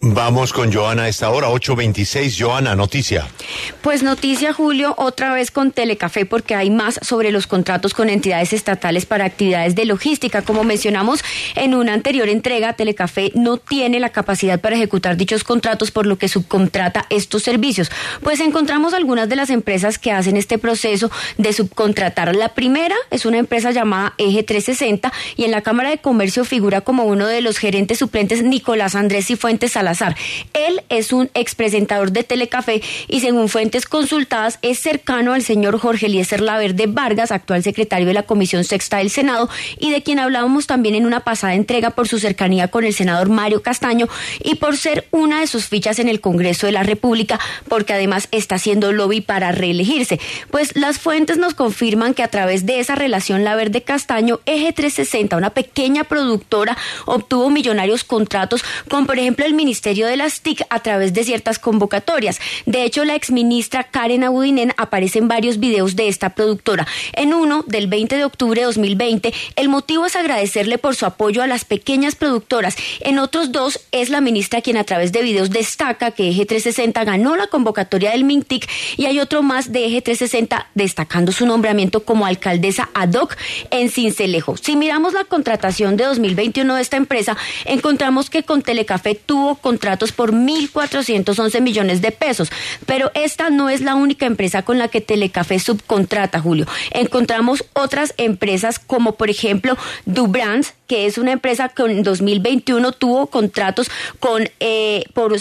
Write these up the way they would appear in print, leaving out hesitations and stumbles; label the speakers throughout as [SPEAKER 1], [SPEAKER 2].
[SPEAKER 1] Vamos con Joana a esta hora, 8:26. Joana, noticia.
[SPEAKER 2] Pues noticia, Julio, otra vez con Telecafé, porque hay más sobre los contratos con entidades estatales para actividades de logística. Como mencionamos en una anterior entrega, Telecafé no tiene la capacidad para ejecutar dichos contratos, por lo que subcontrata estos servicios. Pues encontramos algunas de las empresas que hacen este proceso de subcontratar. La primera es una empresa llamada Eje 360 y en la Cámara de Comercio figura como uno de los gerentes suplentes Nicolás Andrés Cifuentes Salazar. Él es un expresentador de Telecafé y según fuentes consultadas es cercano al señor Jorge Eliezer Laverde Vargas, actual secretario de la Comisión Sexta del Senado y de quien hablábamos también en una pasada entrega por su cercanía con el senador Mario Castaño y por ser una de sus fichas en el Congreso de la República, porque además está haciendo lobby para reelegirse. Pues las fuentes nos confirman que a través de esa relación Laverde Castaño, Eje 360, una pequeña productora, obtuvo millonarios contratos con, por ejemplo, el Ministerio de las TIC a través de ciertas convocatorias. De hecho, la exministra Karen Abudinen aparece en varios videos de esta productora. En uno, del 20 de octubre de 2020, el motivo es agradecerle por su apoyo a las pequeñas productoras. En otros dos, es la ministra quien a través de videos destaca que Eje 360 ganó la convocatoria del MINTIC y hay otro más de Eje 360 destacando su nombramiento como alcaldesa ad hoc en Sincelejo. Si miramos la contratación de 2021 de esta empresa, encontramos que con Telecafé tuvo contratos por 1.411 millones de pesos, pero esta no es la única empresa con la que Telecafé subcontrata, Julio. Encontramos otras empresas como por ejemplo Dubrands, que es una empresa que en 2021 tuvo contratos con por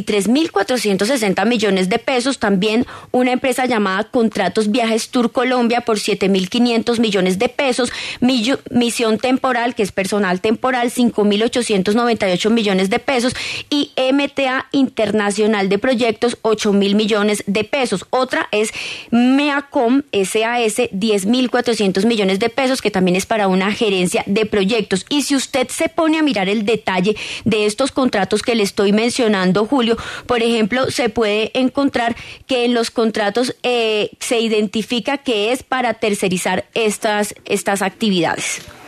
[SPEAKER 2] 23.460 millones de pesos, también una empresa llamada Contratos Viajes Tour Colombia por 7.500 millones de pesos, Misión Temporal, que es personal temporal, 5.898 millones de pesos y MTA Internacional de Proyectos, 8.000 millones de pesos. Otra es MEACOM SAS, 10.400 millones de pesos, que también es para una gerencia de proyectos. Y si usted se pone a mirar el detalle de estos contratos que le estoy mencionando, Julio, por ejemplo, se puede encontrar que en los contratos se identifica que es para tercerizar estas actividades.